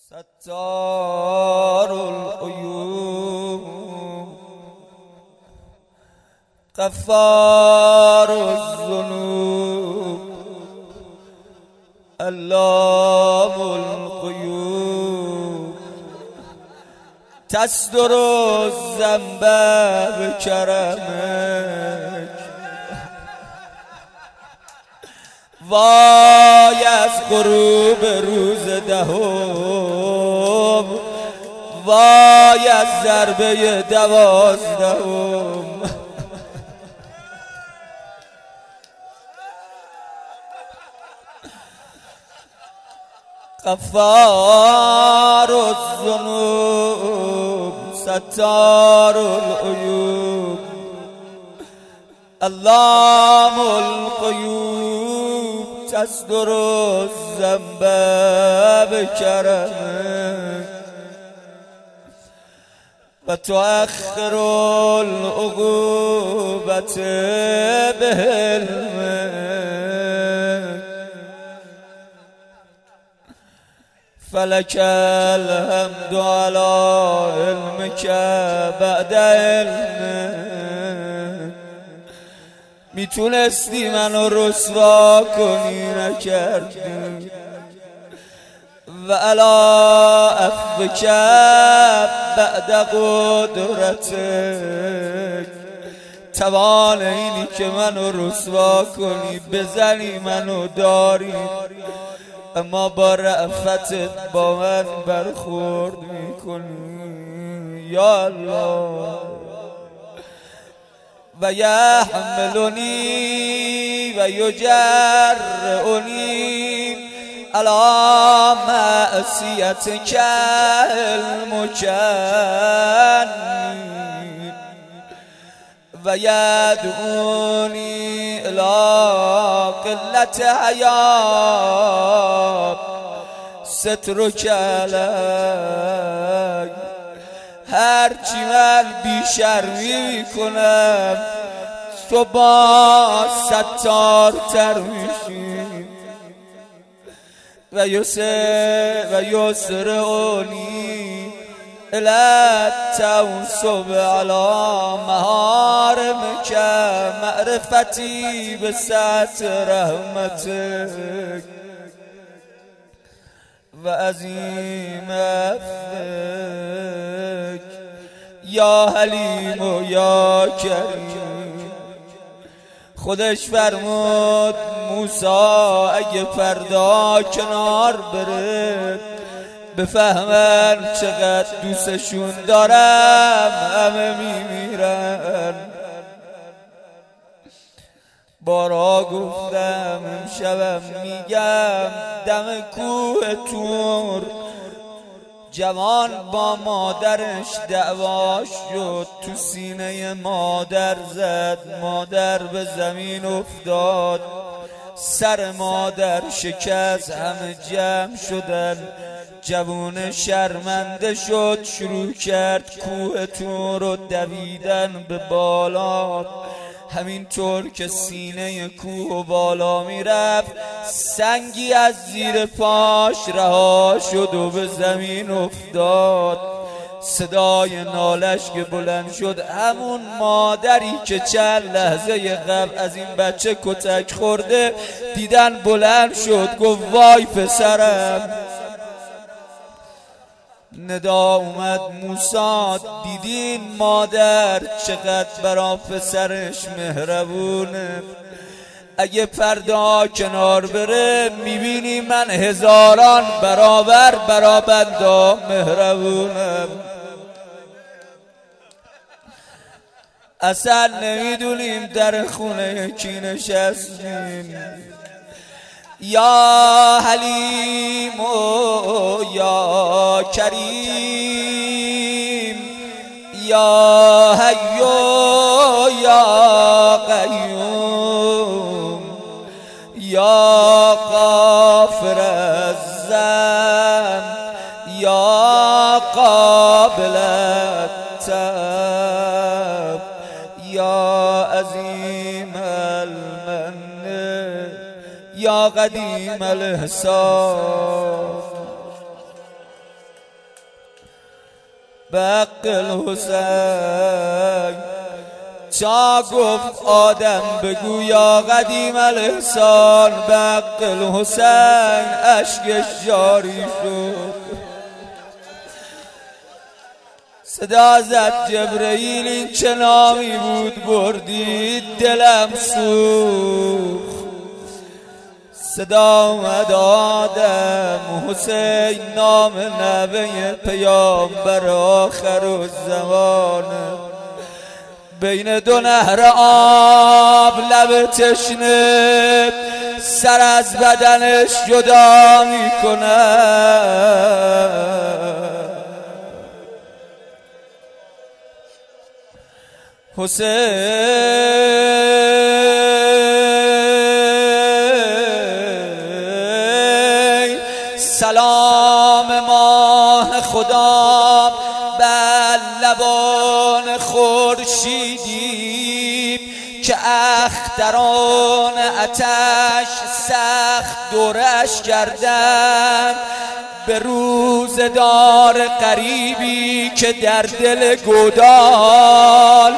ستار العیوب غفار الذنوب علام الغیوب تصدر الذنب بکرمک وای از غروب روز دهم وای از ضربه 12 غفار الذنوب ستار العیوب علام الغیوب تصدر الذنب بکرمک و تؤخر العقوبة بحلمک فلک الحمد علی علمک بعد علمک میتونستی منو رسوا کنی نکردی و علی عفوک بعد قدرتک توان اینی که منو رسوا کنی بزنی منو داری اما با رأفتت با من برخورد میکنی یا الله و یحملنی و یجرعنی علی معصیتک المکنی و یدعونی الی قلت حیا سترک علی هرچی من بیشرمی میکنم تو با ستارتر میشی و یسرعنی الی التوسب علی محارمک معرفتی به سعة رحمتک و عظیم عفوک یا حلیم و یا کریم. خودش فرمود موسی اگه فردا کنار بره بفهمن چقدر دوستشون دارم همه میمیرن. بارا گفتم امشبم میگم دم کوه تور جوان با مادرش دعواش شد تو سینه مادر زد مادر به زمین افتاد سر مادر شکست همه جمع شدن جوون شرمنده شد شروع کرد کوه تور رو دویدن به بالا همینطور که سینه کوه بالا میرفت سنگی از زیر پاش رها شد و به زمین افتاد صدای نالش که بلند شد همون مادری که چند لحظه قبل از این بچه کتک خورده دیدن بلند شد گفت وای پسرم. ندا اومد موسی دیدین مادر چقدر برا پسرش مهربونه اگه فردا کنار بره میبینی من هزاران برابر برا بنده مهربونم. اصلا نمیدونیم در خونه کی نشستیم. یا حلیم و یا کریم یا حی و یا قیوم یا غافر الذنب یا قابل التوب یا عظیم المن یا قدیم الحساب. به حق الحسین. چا گفت آدم بگو یا قدیم الاحسان، به حق الحسین اشکش جاری شد. صدا زد جبرئیل این چه نامی بود بردید دلم سوخت. صدا اومد آدم حسین نام نوه پیامبر آخر الزمان، بین دو نهر آب لب تشنه سر از بدنش جدا میکنه. حسین سلام ماه خدا بر لبان خورشیدی که اختران آتش سخت دورش کردند، به روزگار قریبی که در دل گودال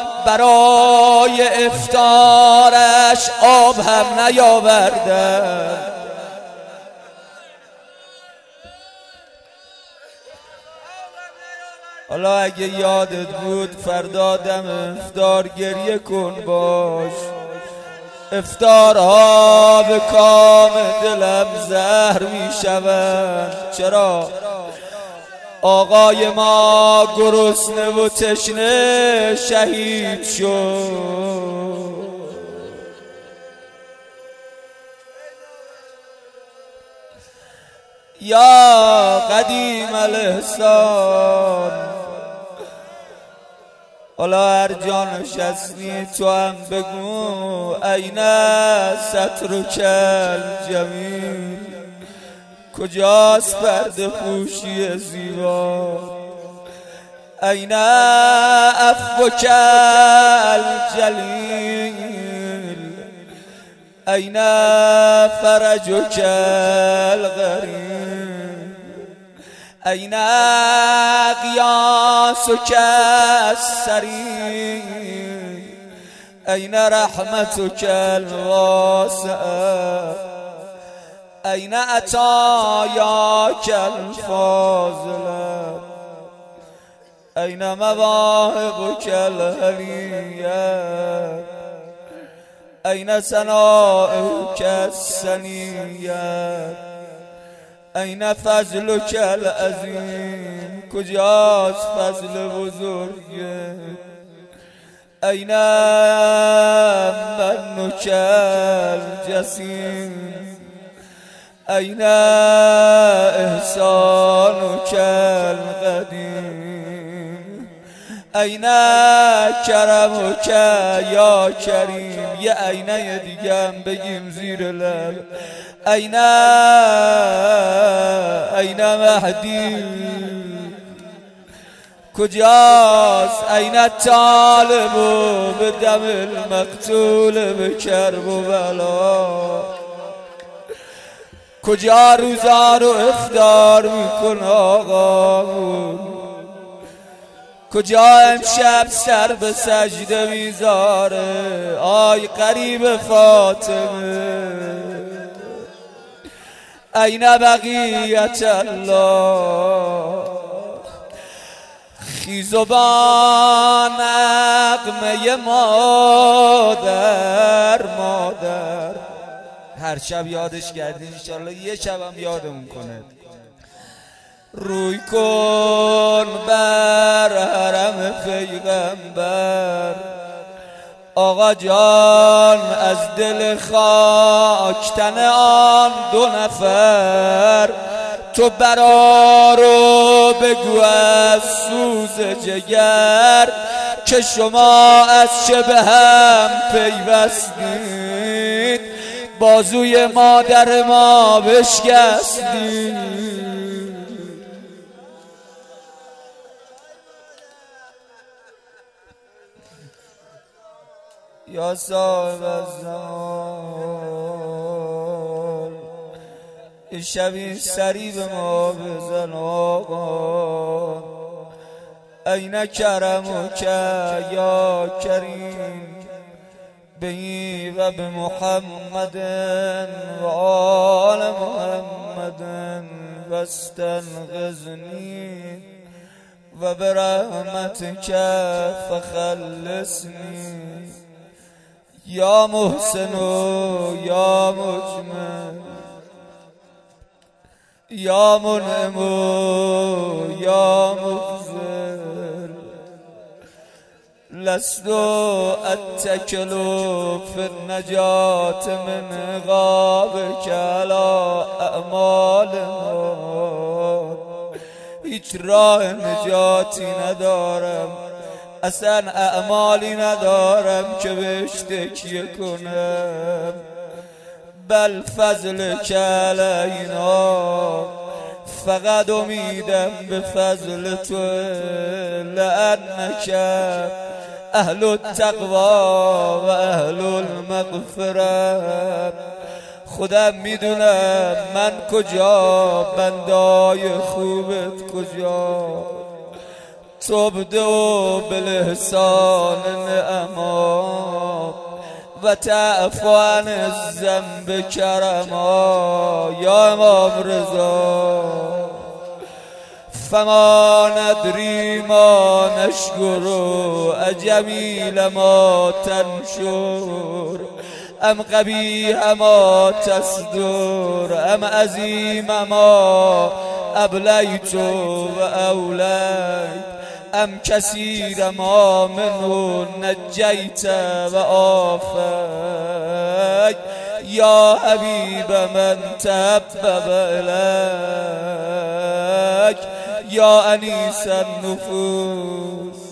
برای افطارش آب هم نیاوردند. حالا اگه یادت بود فردا دم افطار گریه کن باش. افطارها به کام دلم زهر می شوند. چرا؟ آقای ما گرسنه و تشنه شهید شد. یا قدیم الاحسان. حالا هر جا نشستی تو هم بگو این سترک الجمیل، کجاست پرده پوشی زیبا؟ این عفوک الجلیل، این فرجک الغریب، این قیاسک السریع، این رحمتک الواسعه، این عطایاک الفاضله، این مواهبک العلیه، این ثناؤک الثنیه، این فضلک العظیم، کجاست فضل بزرگه؟ این منک الجسیم، این احسانک القدیم، این کرمک یا کریم. یه عینه دیگه هم بگیم زیر لب. این مهدی کجاست؟ این طالب به دم المقتول به کرب و بلا. کجا روزا رو افطار میکن آقا؟ کجا امشب سر به سجده میذاره؟ آی قریب فاطمه، این بقیت الله. خیزبان نغمه مادر هر شب یادش کردین، انشالله یه شبم یادمون کنه. روی کن بر حرم پیغمبر آقا جان، از دل خاک تن آن دو نفر تو برا رو بگو از سوز جگر که شما از چه به هم پیوستید، بازوی مادر ما بشکستید. یا صاحب الزمان، شبی سری به ما بزن آقا. أين كرمك يا كريم بي وبمحمد وآل محمد واستنقذني وبرحمتك فخلصني يا محسن يا مجمل يا منعم يا مفضل لست أتكل في النجاة من غابك على أعمالنا هیچ راه نجاتی ندارم، اصلا اعمالی ندارم که بهش تکیه کنم. بل فضل علینا، فقط امیدم به فضل تو، لأنک اهل التقوا و اهل المغفرت. خودم میدونم من کجا، بندای خوبت کجا. تبدو بالإحسان نعما و تعفو عن الذنب کرما یا امام رضا. فما ندری ما نشکر اجمیل ما تنشر ام قبیح ما تصدر ام عظیم ما ابلیت و اولیت ام کثیر ما منه نجیت و آفیت یا حبیب من تحبب الیک یا انیس النفوس.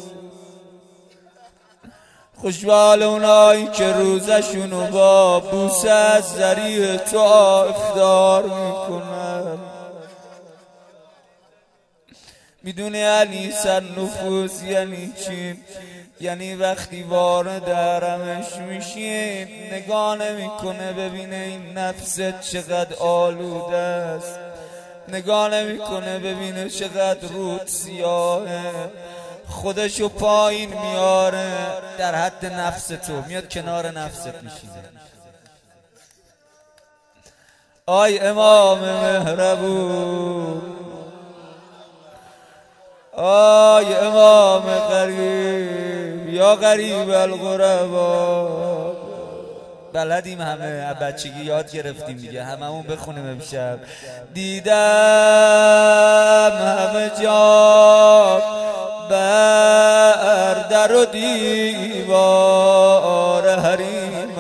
خوشبال اونایی که روزشونو با بوسه از ذریع تو افطار میکنن. میدونی انیس النفوس یعنی چی؟ یعنی وقتی وارد حرمش میشین نگاه نمیکنه ببینه این نفست چقدر آلوده است، نگاه نمیکنه ببینه چقدر رود سیاهه، خودشو پایین میاره در حد نفس تو، میاد کنار نفست میشینه. آی امام مهربون، آی امام غریب، یا غریب الغربا. بلدیم همه، بچگی یاد گرفتیم دیگه، هممون بخونیم امشب. دیدم همه جا بر در و دیوار حریمت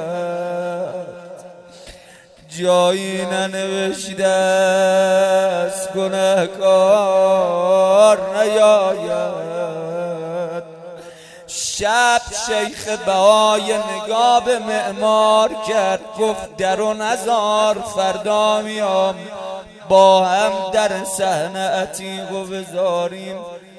جایی ننوشته از گنهکار نیاید. شب شیخ بهای نگاه به معمار کرد، گفت در و نزار فردا میام با هم در صحن عتیق و بزاریم.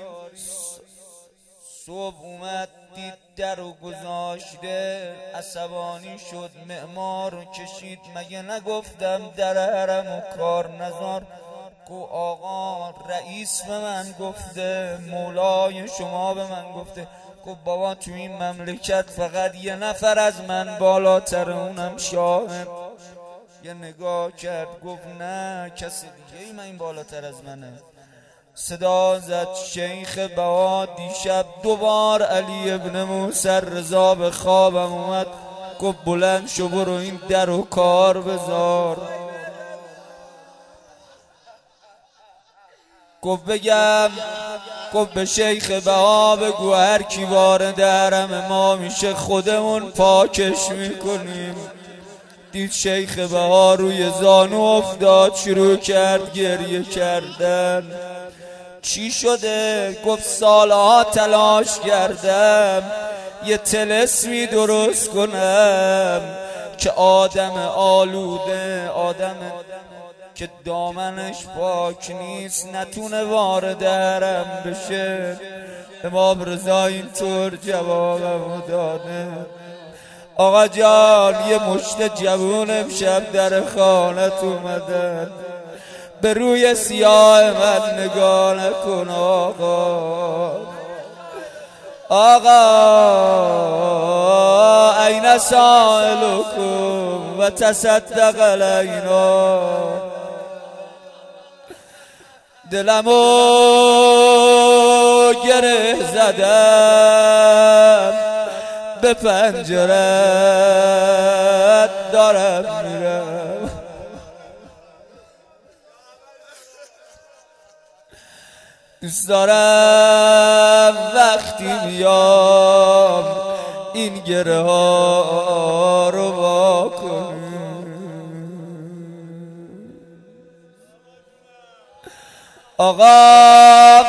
صبح اومد دید در و گذاشته، عصبانی شد، معمار رو کشید. مگه نگفتم در حرم و کار نزار؟ گو آقا رئیس به من گفته، مولای شما به من گفته. گو بابا تو این مملکت فقط یه نفر از من بالاتر، اونم شاهد. یه نگاه کرد گفت نه کسی دیگه ای من این بالاتر از منه. صدا زد شیخ بها دیشب دوبار علی ابن موسی رضا به خوابم اومد. گفت بلند شو برو این در و کار بذار. گفت بگم، گفت به شیخ بها بگو هر کی وارد حرم ما میشه خودمون پاکش میکنیم. دید شیخ بها روی زانو افتاد، شروع کرد گریه کردن. چی شده؟ گفت سالها تلاش کردم یه طلسمی درست کنم که آدم آلوده، آدم که دامنش پاک نیست نتونه وارد حرم بشه. امام رضا اینطور جوابمو داده. آقا جان یه مشت جوون امشب در خانت اومدن، به روی سیاه من نگاه نکن آقا. آقا این سائلکم و تصدق علینا. دلمو گره زدم به پنجرت دارم میرم. دوست دارم وقتی میام این گره ها رو وا کنی. آقا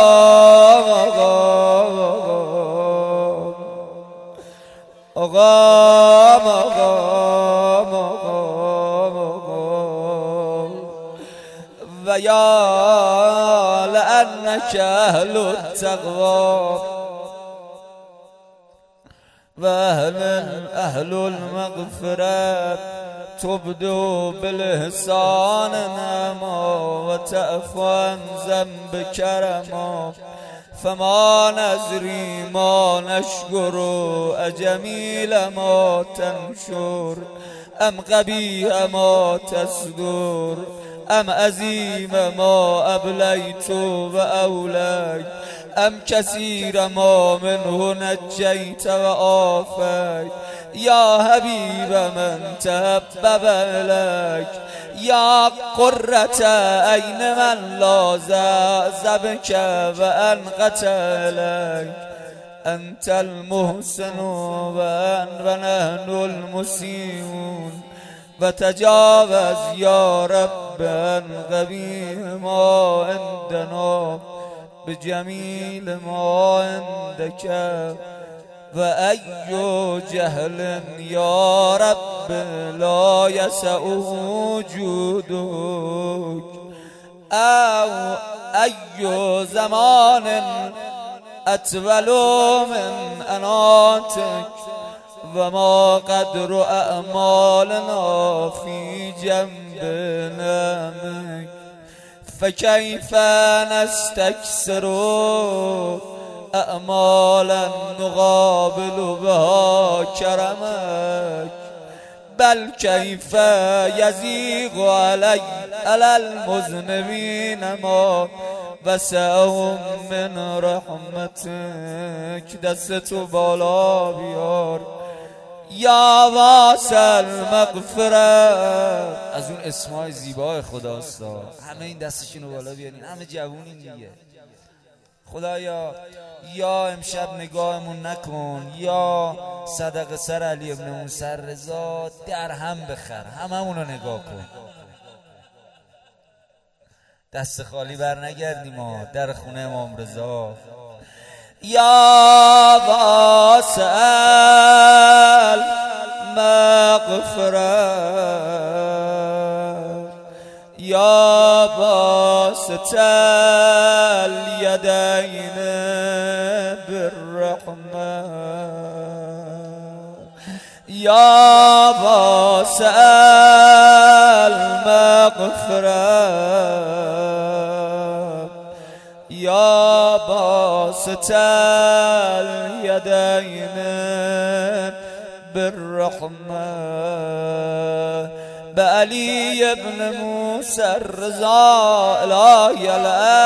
و یا لأنک اهل التقوی و اهل المغفرة تبدو بالإحسان نعما و تعفو عن ذنب کرما. فما نذری ما نشکر اجمیل ما تنشر ام قبیح ما تصدر ام عظیم ما ابلیت و اولیت ام کثیر ما منه نجیت و آفیت. یا حبیب من تحبب الیک یا قرة عین من لاذ بک و انقت الیک. انت المحسن و نحن المسیئون و تجاوز یا رب عن قبیح ما عندنا بجمیل ما عندک. و ای جهل یا رب لا یسعه جودک او ای زمان اطول من اناتک و ما قدر اعمالنا فی جنب نعمک. فکیف نستکثر اعمالا نقابل بها کرمک. بل کیف یزیغ علی المذنبین ما وسعهم من رحمتک. دستتو بالا بیار یا واسع المغفرت. از اون اسمای زیبای خداست. همه این دستشونو بالا بیارین، همه جوونین دیگه. خدایا یا امشب نگاهمون نکن، یا صدقه سر علی ابن موسی رضا در هم بخر، هممون رو نگاه کن. دست خالی بر نگردیم ما در خونه امام رضا. یا واسع المغفرت یا باسط الیدین بالرحمة یا واسع المغفرت یا باسط الیدین بالرحمة. به علی ابن موسی رضا الهی